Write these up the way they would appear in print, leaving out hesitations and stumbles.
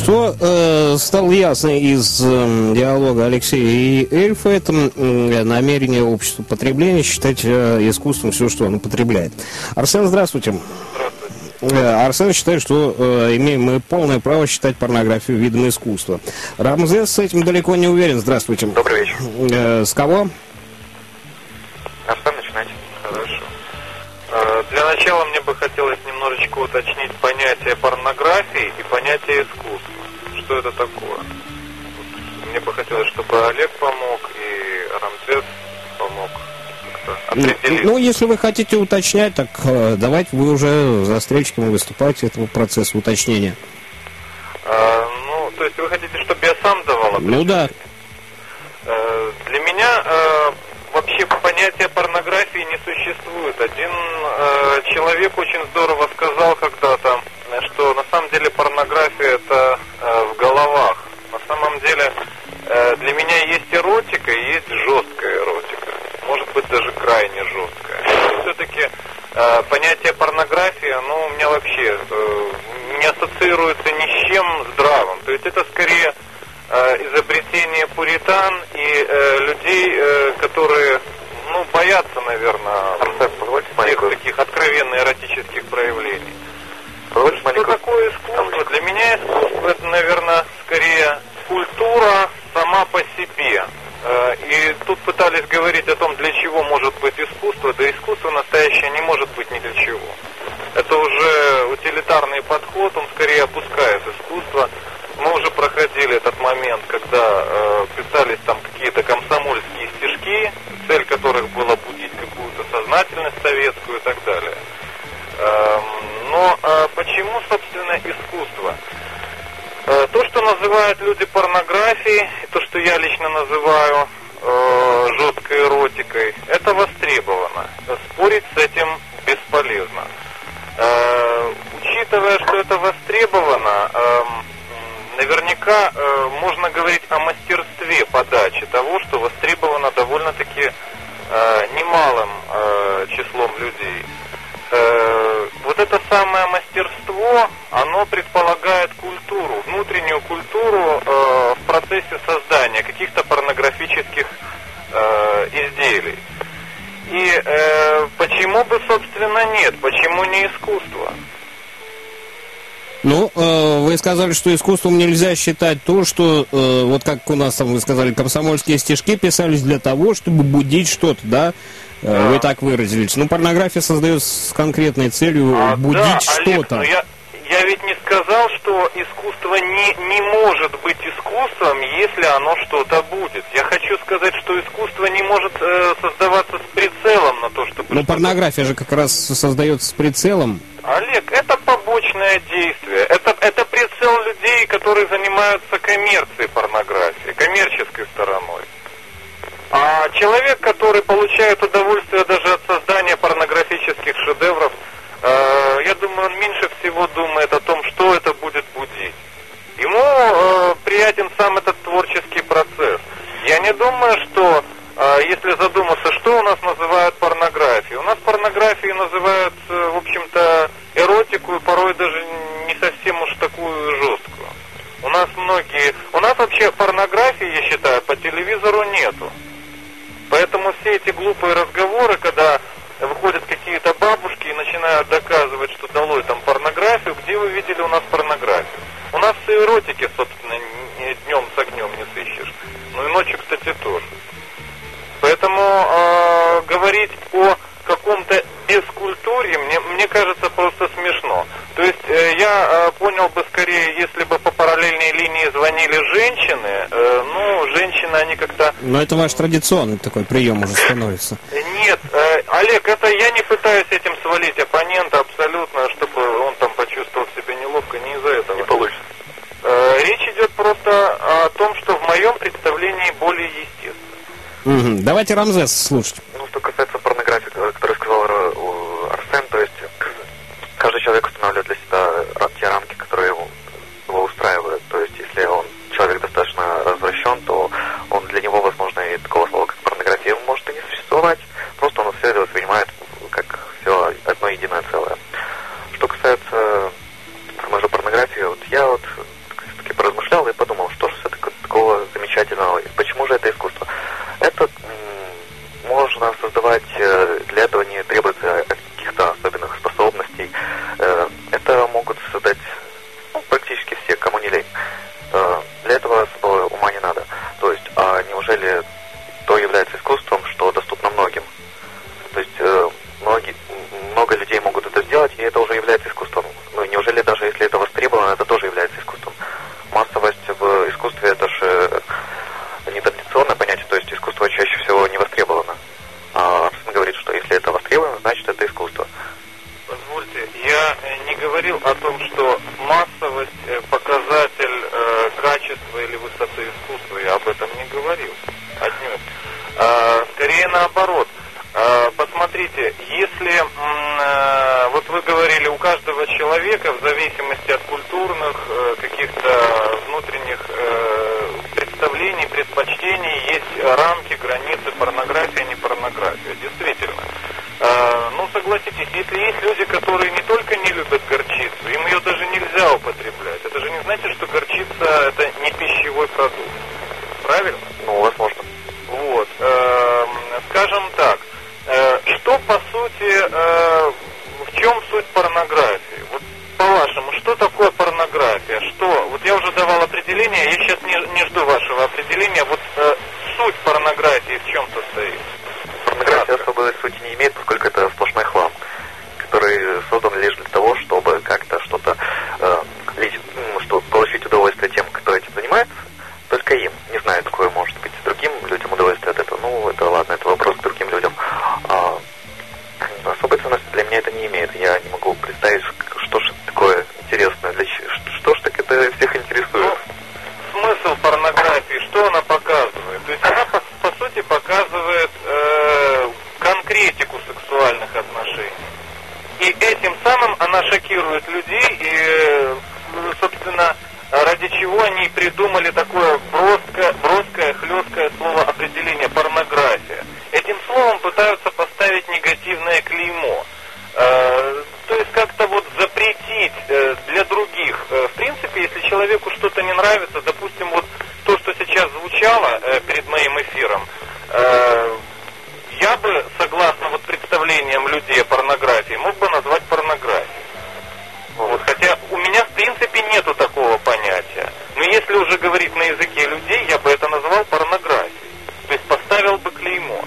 Что стало ясно из диалога Алексея и Эльфа, это намерение общества потребления считать искусством все, что оно потребляет. Арсен, здравствуйте. Арсен считает, что имеем мы полное право считать порнографию видом искусства. Рамзес с этим далеко не уверен. Здравствуйте. Добрый вечер. С кого? Арсен, начинайте. Хорошо. Для начала мне бы хотелось немножечко уточнить понятие порнографии и понятие искусства. Что это такое? Мне бы хотелось, чтобы Олег помог и Рамзес помог как-то определить. Ну, если вы хотите уточнять, так давайте вы уже застрельщиком выступаете этого процесса уточнения. Ну, то есть вы хотите, чтобы я сам давал определение? Ну да. Для меня вообще понятия порнографии не существует. Один человек очень здорово сказал когда-то, что на самом деле порнография это в головах. На самом деле для меня есть эротика и есть жесткая эротика. Может быть даже крайне жесткая. Все-таки понятие порнографии, оно у меня вообще не ассоциируется ни с чем здравым. То есть это скорее изобретение пуритан и людей, которые, ну, боятся, наверное, всех таких откровенно эротических проявлений. Что такое искусство? Для меня искусство это, наверное, скорее культура сама по себе. И тут пытались говорить о том, для чего может быть искусство. Да искусство настоящее не может быть ни для чего. Это уже утилитарный подход, он скорее опускает искусство. Мы уже проходили этот момент, когда писались там какие-то комсомольские стишки, цель которых была будить какую-то сознательность советскую и так далее. Но почему, собственно, искусство? То, что называют люди порнографией, то, что я лично называю жесткой эротикой, это востребовано. Спорить с этим бесполезно. Учитывая, что это востребовано, наверняка можно говорить о мастерстве подачи того, что востребовано довольно-таки немалым числом людей. Вот это самое мастерство, оно предполагает культуру, внутреннюю культуру в процессе создания каких-то порнографических изделий. И почему бы, собственно, нет? Почему не искусство? Ну, вы сказали, что искусством нельзя считать то, что, вот как у нас там, вы сказали, комсомольские стишки писались для того, чтобы будить что-то, да? Вы так выразились. Ну, порнография создается с конкретной целью будить да, что-то. Олег, я ведь не сказал, что искусство не может быть искусством, если оно что-то будет. Я хочу сказать, что искусство не может создаваться с прицелом на то, чтобы... Но порнография же как раз создается с прицелом. Олег, это побочное действие. Это прицел людей, которые занимаются коммерцией порнографии, коммерческой стороной. А человек, который получает удовольствие даже от создания порнографических шедевров, я думаю, он меньше всего думает о том, что это будет будить. Ему приятен сам этот творческий процесс. Я не думаю, что, если задуматься, что у нас называют порнографией. У нас порнографией называют, в общем-то, эротику, и порой даже не совсем уж такую жесткую. У нас вообще порнографии, я считаю, по телевизору нету. Поэтому все эти глупые разговоры, когда выходят какие-то бабушки и начинают доказывать, что долой там порнографию, где вы видели у нас порнографию? У нас и эротики, собственно, днем с огнем не сыщешь. Ну и ночью, кстати, тоже. Поэтому говорить о каком-то бескультуре, мне кажется, просто смешно. То есть я понял бы скорее, если бы по параллельной линии звонили женщины, женщины, они как-то... Но это ваш традиционный такой прием уже становится. Нет, Олег, это я не пытаюсь этим свалить оппонента абсолютно, чтобы он там почувствовал себя неловко, не из-за этого. Не получится. Речь идет просто о том, что в моем представлении более естественно. Давайте Рамзес слушать. Ну, что касается порнографии, которую сказал Арсен, то есть каждый человек устанавливает для себя те рамки, которые его устраивают. То есть если человек достаточно развращен, то для него, возможно, и такого слова, как порнография, может и не существовать. Просто он все это воспринимает как все одно единое целое. Что касается самой же порнографии, я все-таки говорил о том, что массовость показатель качества или высоты искусства. Я об этом не говорил. Отнюдь. Скорее наоборот. Посмотрите, если вот вы говорили, у каждого человека в зависимости от культурных каких-то внутренних представлений, предпочтений есть рамки, границы, порнография, не порнография. Действительно. Ну, согласитесь, если есть люди, которые не только не любят горчицу, им ее даже нельзя употреблять. Это же не значит, что горчица это не пищевой продукт. Правильно? Ну, возможно. Вот. Скажем так, что по сути, в чем суть порнографии? Вот по-вашему, что такое порнография? Что? Вот я уже давал определение, я сейчас не жду вашего определения. Вот суть порнографии в чем состоит? Порнография особой сути не имеет, поскольку это сплошной хлам, который создан лишь для того, чтобы как-то что-то что получить удовольствие тем, кто этим занимается, только им. Не знаю, какое может быть другим людям удовольствие от этого. Ну, это ладно, это вопрос к другим людям. Особой ценности для меня это не имеет. Я не могу представить, что же такое интересное, что же так это всех интересует. Ну, смысл порнографии, что она показывает? То есть она по сути показывает конкретику сексуальных отношений. И этим самым она шокирует людей, и, собственно, ради чего они придумали такое броское, хлесткое слово определение порнография. Этим словом пытаются поставить негативное клеймо. То есть как-то вот запретить для других. В принципе, если человеку что-то не нравится, допустим, вот то, что сейчас звучало перед моим эфиром, я бы, согласно вот представлениям людей о порнографии, мог бы назвать порнографией. Вот, хотя у меня, в принципе, нету такого понятия. Но если уже говорить на языке людей, я бы это назвал порнографией. То есть поставил бы клеймо.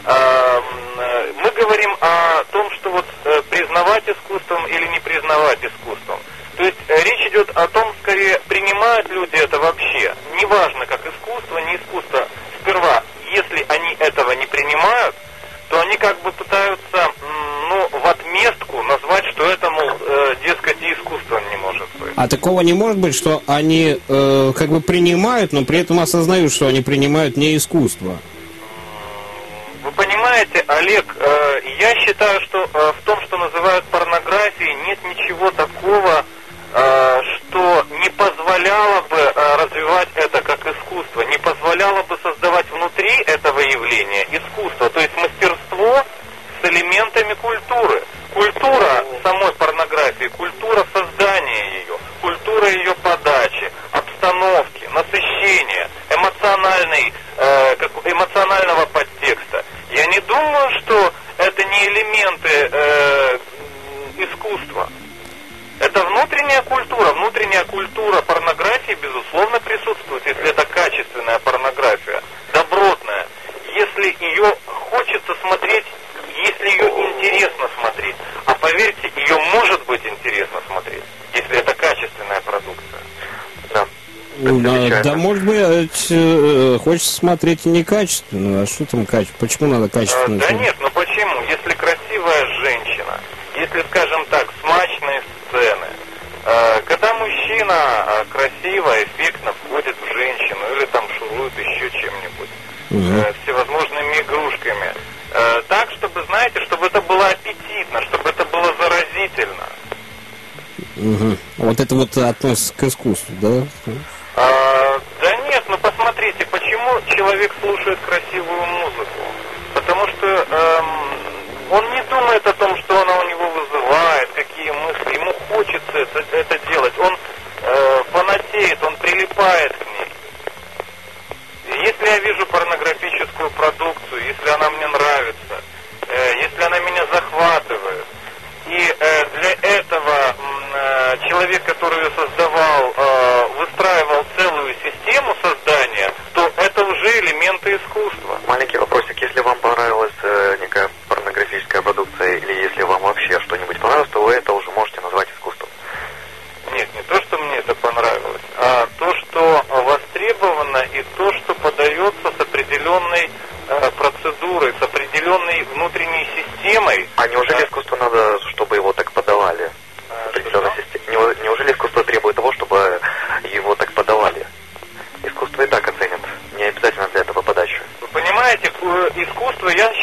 Мы говорим о том, что вот признавать искусством или не признавать искусством. То есть речь идет о том, скорее, принимают люди это вообще. Неважно, как искусство, не искусство. Сперва, если они этого не принимают, то они как бы пытаются, в отместку назвать, что это, мол, дескать, и искусство не может быть. А такого не может быть, что они как бы принимают, но при этом осознают, что они принимают не искусство? Вы понимаете, Олег, я считаю, что в том, что называют порнографией, нет ничего такого, что не позволяло бы развивать это как искусство, не позволяло бы создавать внутри этого явления искусство, то есть мастерство с элементами культуры. Культура самой порнографии, культура создания ее, культура ее подачи, обстановки, насыщения, эмоционального подтекста. Я не думаю, что это не элементы искусства. Это внутренняя культура порнографии, безусловно, присутствует, если это качественная порнография, добротная. Если ее хочется смотреть, если ее интересно смотреть. А поверьте, ее может быть интересно смотреть, если это качественная продукция. Да. Да, может быть, хочется смотреть и некачественно. А что там качественно? Почему надо качественно? Да нет, ну почему? Если красивая женщина, если, скажем так, смачные сцены, когда мужчина красиво, эффектно входит в женщину или там шурует еще чем-нибудь, всевозможными игрушками, так, чтобы, знаете, чтобы это было аппетитно, чтобы это было заразительно. Вот это вот относится к искусству, да? Да нет, ну посмотрите, почему человек слушает красивую музыку? Потому что он не думает о том, что она у него вызывает, какие мысли. Ему хочется это делать. Он фанатеет, он прилипает к ней. Если я вижу порнографическую продукцию, если она мне нравится, если она меня захватывает, и для этого человек, который ее создавал, выстраивал целую систему создания, то это уже элементы искусства. Маленький вопросик. Если вам понравилась некая порнографическая продукция, или если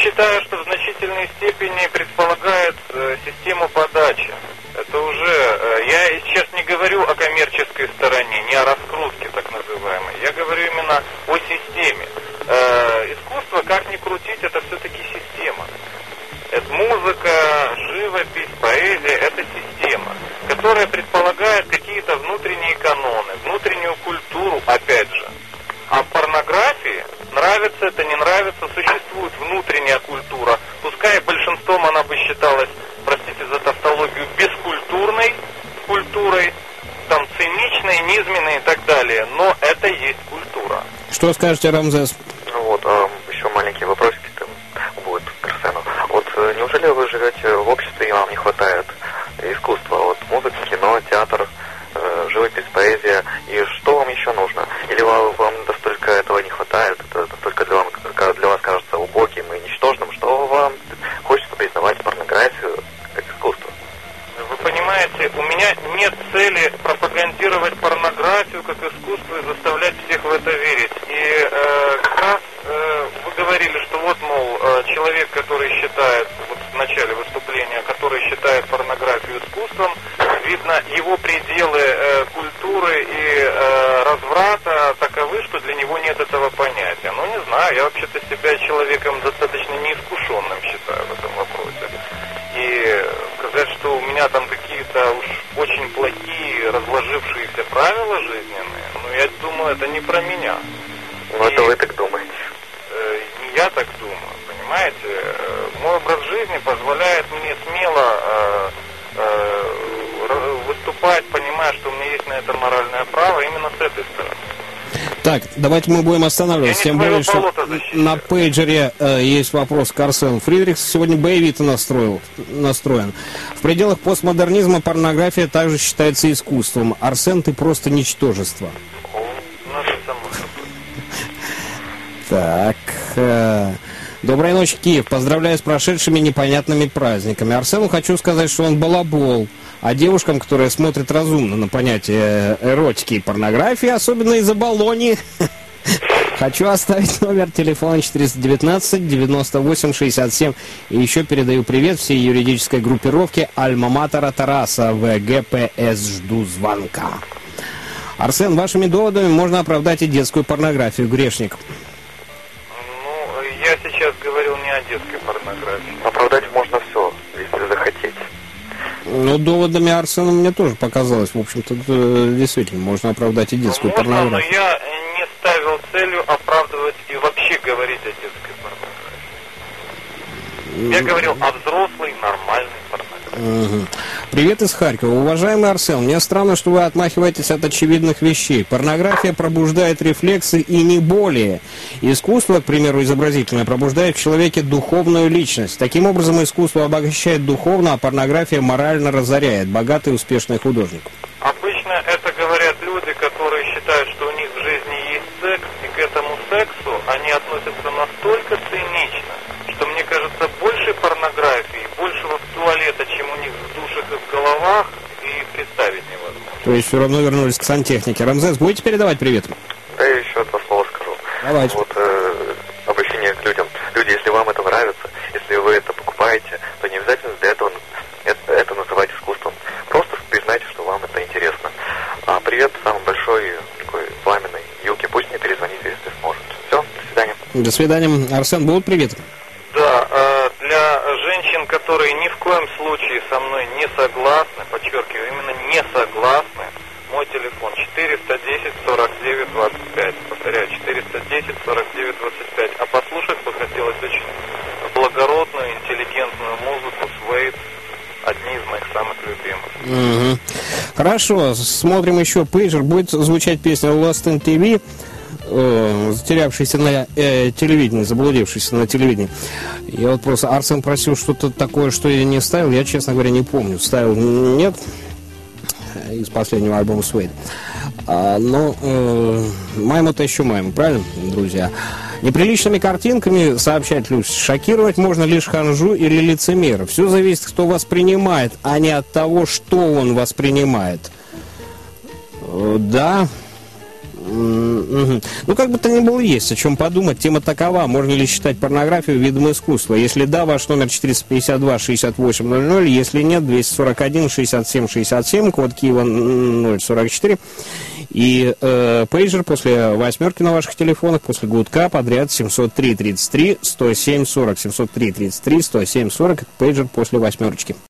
считаю, что в значительной степени предполагает систему подачи. Это уже, я сейчас не говорю о коммерческой стороне, не о раскрутке так называемой. Я говорю именно о системе. Искусство, как ни крутить, это все-таки система. Это музыка, живопись, поэзия, это система, которая предполагает какие-то внутренние каноны, внутреннюю культуру, опять же. А в порнографии, нравится это, не нравится, существует внутренняя культура. Пускай большинством она бы считалась, простите за тавтологию, бескультурной культурой, там циничной, низменной и так далее. Но это есть культура. Что скажете, Рамзес? Ну вот, еще маленькие вопросики там будут к Арсену. Вот неужели вы живете в обществе и вам не хватает искусства? Вот музыка, кино, театр, живопись, поэзия. И что вам еще нужно? Или вам настолько этого не хватает, это настолько для вас кажется убогим и ничтожным, что вам хочется признавать порнографию как искусство? Вы понимаете, у меня нет цели пропагандировать порнографию как искусство и заставлять всех в это верить. И как раз вы говорили, что вот, мол, человек, который считает, вот в начале выступления, который считает порнографию искусством, видно, его пределы культуры и разврата таковы, что для него нет этого понятия. Ну, не знаю, я вообще-то себя человеком достаточно неискушенным считаю в этом вопросе. И сказать, что у меня там какие-то уж очень плохие, разложившиеся правила жизненные, ну, я думаю, это не про меня. Ну, это вы так думаете. Не я так думаю, понимаете? Мой образ жизни позволяет мне смело выступать, понимая, что у меня есть на это моральное право, именно с этой стороны. Так, давайте мы будем останавливаться. Тем более, что на пейджере есть вопрос к Арсену. Фридрихс сегодня боевито настроен. В пределах постмодернизма порнография также считается искусством. Арсен, ты просто ничтожество. Так. Доброй ночи, Киев. Поздравляю с прошедшими непонятными праздниками. Арсену хочу сказать, что он балабол. А девушкам, которые смотрят разумно на понятие эротики и порнографии, особенно из-за баллони, хочу оставить номер телефона 419-98-67. И еще передаю привет всей юридической группировке Альма-Матера Тараса ВГПС. Жду звонка. Арсен, вашими доводами можно оправдать и детскую порнографию, грешник. Ну, я сейчас говорил не о детской порнографии. Оправдать можно все, если захотеть. Ну, доводами Арсена мне тоже показалось. В общем-то, действительно, можно оправдать и детскую порнографию. Но я не ставил целью оправдывать и вообще говорить о детской порнографии. Я говорил о взрослой, нормальной порнографии. Привет из Харькова. Уважаемый Арсен, мне странно, что вы отмахиваетесь от очевидных вещей. Порнография пробуждает рефлексы и не более. Искусство, к примеру, изобразительное, пробуждает в человеке духовную личность. Таким образом, искусство обогащает духовно, а порнография морально разоряет. Богатый и успешный художник. Обычно это говорят люди, которые считают, что у них в жизни есть секс, и к этому сексу они относятся настолько цинично, что, мне кажется, больше порнографии, большего туалета, чем у них в душах и в головах, и представить невозможно. То есть все равно вернулись к сантехнике. Рамзес, будете передавать привет? Да, я еще два слова скажу. Давайте. Вот обращение к людям. Люди, если вам это нравится, если вы это покупаете, то не обязательно для этого это называть искусством. Просто признайте, что вам это интересно. А привет самый большой, такой пламенный Юлке. Пусть мне перезвонит, если сможет. Все, до свидания. До свидания. Арсен, будут приветы? Да, для женщин, которые ни в коем случае со мной не согласны, подчеркиваю, именно не согласны, мой телефон 410-49-25. Повторяю, 410-49-25. А послушать бы хотелось очень благородную, интеллигентную музыку Suede, одни из моих самых любимых. Хорошо, смотрим еще пейджер. Будет звучать песня Lost in TV, затерявшийся на телевидении, заблудившийся на телевидении. Я вот просто, Арсен просил что-то такое, что я не ставил. Я, честно говоря, не помню. Ставил нет из последнего альбома Suede. Но маем-то еще маем, правильно, друзья? Неприличными картинками сообщать люсь. Шокировать можно лишь ханжу или лицемера. Все зависит, кто воспринимает, а не от того, что он воспринимает. Да, Ну, как бы то ни было, есть о чем подумать. Тема такова: можно ли считать порнографию видом искусства? Если да, ваш номер 452-6800, если нет, 241-67-67, код Киева 044. И пейджер после восьмерки на ваших телефонах, после гудка подряд 703-33-107-40. 703-33-107-40, это пейджер после восьмерочки.